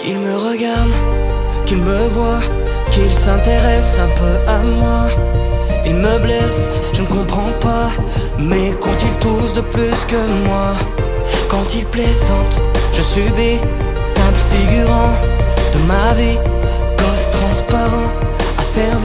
Qu'il me regarde, qu'il me voit, qu'il s'intéresse un peu à moi. Il me blesse, je ne comprends pas, mais compte-t-il tous de plus que moi? Quand il plaisante, je subis, simple figurant de ma vie, gosse transparent, asservi.